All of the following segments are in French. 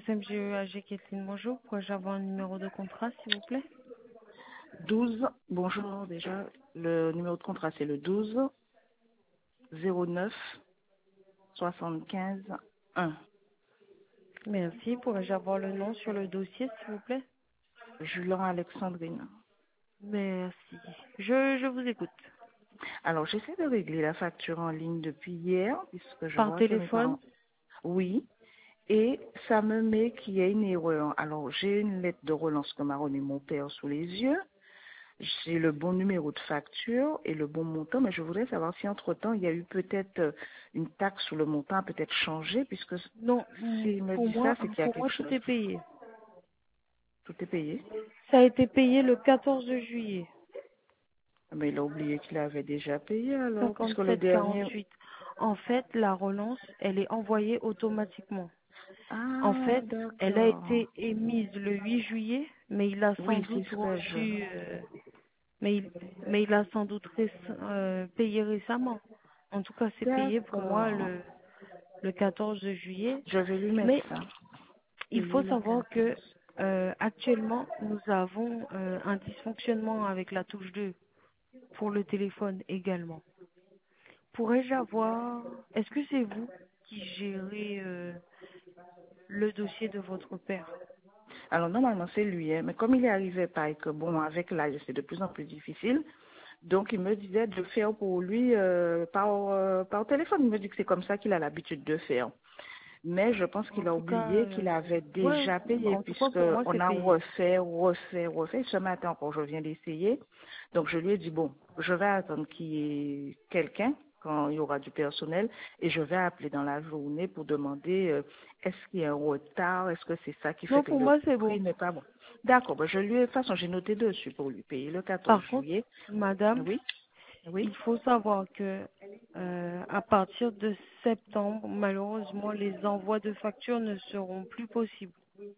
SMGEAG Kathleen, bonjour. Pourrais-je avoir un numéro de contrat, s'il vous plaît? 12, bonjour déjà. Le numéro de contrat, c'est le 12 09 75 1. Merci. Pourrais-je avoir le nom sur le dossier, s'il vous plaît? Julan Alexandrine. Merci. Je vous écoute. Alors, j'essaie de régler la facture en ligne depuis hier, puisque je Par vois qu'elle n'est pas téléphone? en... Oui, et ça me met qu'il y a une erreur. Alors, j'ai une lettre de relance que m'a remis mon père sous les yeux. J'ai le bon numéro de facture et le bon montant, mais je voudrais savoir si entre-temps, il y a eu peut-être une taxe sur le montant a peut-être changé, puisque Non, s'il me pour dit ça, moi, c'est qu'il y a pour moi, quelque tout chose. est payé. Tout est payé. Ça a été payé le 14 juillet. Mais il a oublié qu'il avait déjà payé alors, puisque le dernier... 57,48. En fait, la relance, elle est envoyée automatiquement. En Ah, fait, elle a d'accord. été émise le 8 juillet, mais il a sans Oui, c'est doute ce que je... reçu, mais il a sans doute payé récemment. En tout cas, c'est payé pour moi D'accord. le 14 juillet. Je vais lui mettre Mais ça. il faut Payé le savoir 14. que actuellement, nous avons un dysfonctionnement avec la touche 2 pour le téléphone également. Pourrais-je avoir... Est-ce que c'est vous qui gérez le dossier de votre père? Alors, normalement, c'est lui, hein, mais comme il est arrivé pas et que, bon, avec l'âge, c'est de plus en plus difficile, donc il me disait de faire pour lui par téléphone. Il me dit que c'est comme ça qu'il a l'habitude de faire. Mais je pense En qu'il a tout cas, oublié qu'il avait ouais, déjà payé, en tout cas puisque pour moi on c'est a payé. refait. Ce matin encore, je viens d'essayer. Donc je lui ai dit, bon, je vais attendre qu'il y ait quelqu'un quand il y aura du personnel et je vais appeler dans la journée pour demander est-ce qu'il y a un retard, est-ce que c'est ça qui fait Non, que pour le moi c'est bon. prix n'est pas bon. D'accord, ben je lui ai, de toute façon, j'ai noté dessus pour lui payer le 14 Par contre, juillet. madame, Oui, oui. il faut savoir que à partir de septembre, malheureusement, les envois de factures ne seront plus possibles.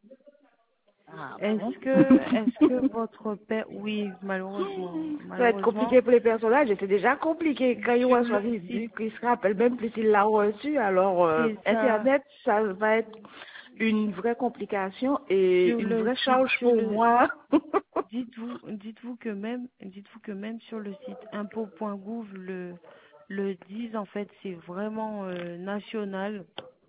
Ah bon? Est-ce que votre père, oui, malheureusement, Ça va être malheureusement, compliqué pour les personnages et c'est déjà compliqué. Quand ils sur le reçoivent, ils site, disent qu'ils se rappellent même plus s'ils l'ont reçu. Alors, c'est ça, Internet, ça va être une vraie complication et sur une le vraie site, charge pour moi. dites-vous que même sur le site impôt.gouv le 10 en fait c'est vraiment national.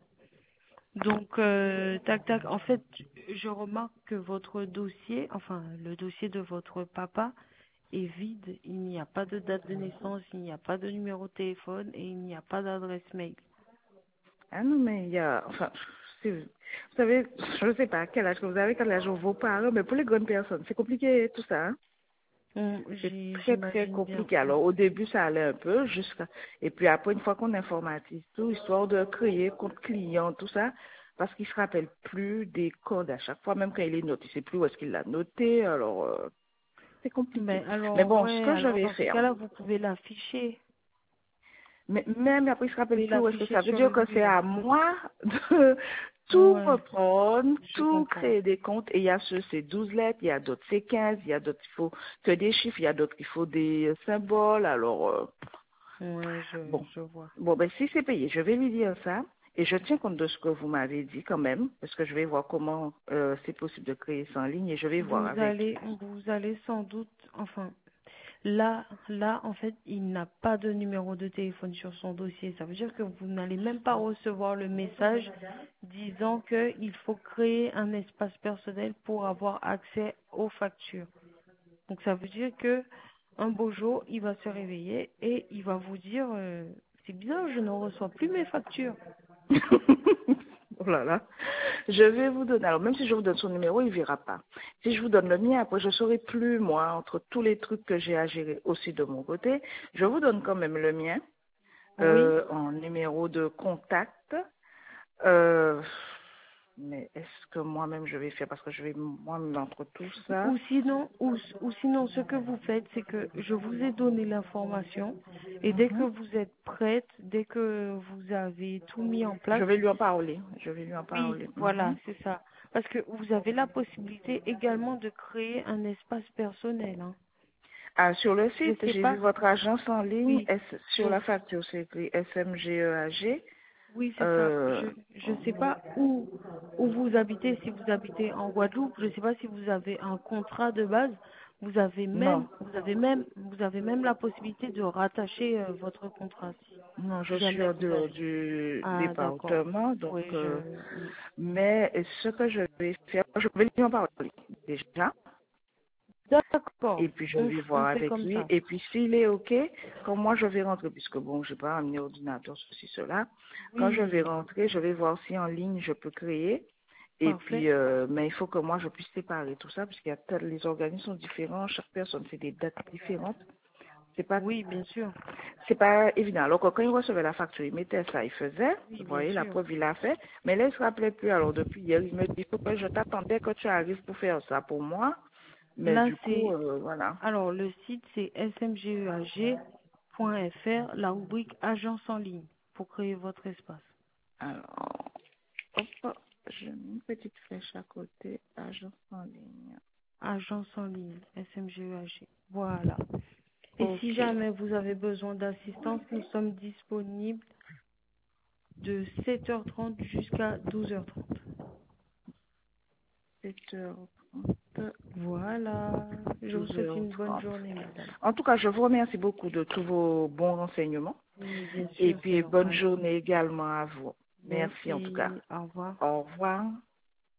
Donc tac tac en fait je remarque que votre dossier, enfin le dossier de votre papa est vide, il n'y a pas de date de naissance, il n'y a pas de numéro de téléphone et il n'y a pas d'adresse mail. Ah non, mais il y a... Enfin, vous savez, je ne sais pas quel âge que vous avez, quel âge ont vos parents, mais pour les grandes personnes, c'est compliqué tout ça. Hein. C'est très, très J'imagine bien. compliqué. Alors, au début, ça allait un peu, jusqu'à... Et puis après, une fois qu'on informatise tout, histoire de créer compte client, tout ça, parce qu'il se rappelle plus des codes à chaque fois, même quand il est noté, il sait plus où est-ce qu'il l'a noté, alors c'est compliqué. Mais Mais alors bon, ce ouais, que je alors vais dans ce faire, cas-là vous pouvez l'afficher. mais même après, il se Vous rappelle pouvez plus où est-ce que l'afficher ça veut sur dire le que c'est mur. à moi de tout Ouais, reprendre, je tout comprends. créer des comptes. Et il y a ceux, c'est 12 lettres, il y a d'autres, c'est 15, il y a d'autres, il faut que des chiffres, il y a d'autres, il faut des symboles. Alors, Ouais, bon. je vois. Bon, ben, si c'est payé, je vais lui dire ça. Et je tiens compte de ce que vous m'avez dit quand même, parce que je vais voir comment c'est possible de créer ça en ligne et je vais voir avec. Vous allez sans doute, enfin, là, en fait, il n'a pas de numéro de téléphone sur son dossier. Ça veut dire que vous n'allez même pas recevoir le message disant qu'il faut créer un espace personnel pour avoir accès aux factures. Donc ça veut dire que un beau jour, il va se réveiller et il va vous dire, c'est bizarre, je ne reçois plus mes factures. Oh là là. Je vais vous donner, alors même si je vous donne son numéro, il ne verra pas. Si je vous donne le mien, après je ne saurai plus, moi, entre tous les trucs que j'ai à gérer aussi de mon côté, je vous donne quand même le mien Oui. en numéro de contact. Euh, mais est-ce que moi-même je vais faire, parce que je vais moi-même entre tout ça. Ou sinon, ce que vous faites, c'est que je vous ai donné l'information et dès que Mhm. vous êtes prête, dès que vous avez tout mis en Je place, vais lui en parler. Je vais lui en oui, parler. voilà, Mhm. c'est ça. Parce que vous avez la possibilité également de créer un espace personnel, hein. Ah, sur le Je site, sais j'ai vu pas, votre agence en ligne. oui, Sur je, la facture, c'est écrit SMGEAG. Oui, c'est ça. Euh, Je sais pas où vous habitez, si vous habitez en Guadeloupe, je sais pas si vous avez un contrat de base. non, Vous avez même la possibilité de rattacher votre contrat non, je si suis jamais en vous dehors avez. du Ah, d'accord. département, donc, Oui, oui. mais ce que je vais faire, je vais lui en parler déjà, D'accord. et puis je vais On voir fait avec comme lui, ça. et puis s'il est OK, quand moi je vais rentrer, puisque bon, j'ai pas amené ordinateur, ceci, cela, quand je vais Oui, rentrer, je vais voir si en ligne je peux créer, et parfait. puis, mais il faut que moi je puisse séparer tout ça, parce qu'il y a les organismes sont différents, chaque personne fait des dates différentes. C'est pas Oui, bien sûr. C'est pas évident. Alors que quand il recevait la facture, il mettait ça, il faisait. Oui, Vous bien voyez, la sûr. preuve, il l'a fait. Mais là, il se rappelait plus. Alors, depuis hier, il me dit, il faut que je t'attendais que tu arrives pour faire ça pour moi. Mais Là, du coup, c'est voilà. alors le site c'est smgeag.fr, la rubrique agence en ligne pour créer votre espace. Alors, hop, je mets une petite flèche à côté, agence en ligne. Agence en ligne, SMGEAG. Voilà. Et si OK. jamais vous avez besoin d'assistance, nous sommes disponibles de 7h30 jusqu'à 12h30. 7h30, Voilà. Je vous souhaite une bonne 12h30. journée, madame. En tout cas, je vous remercie beaucoup de tous vos bons renseignements. Oui, bien Et sûr, c'est puis, bonne normal. journée également à vous. Merci en tout cas. Merci. Au revoir. Au revoir.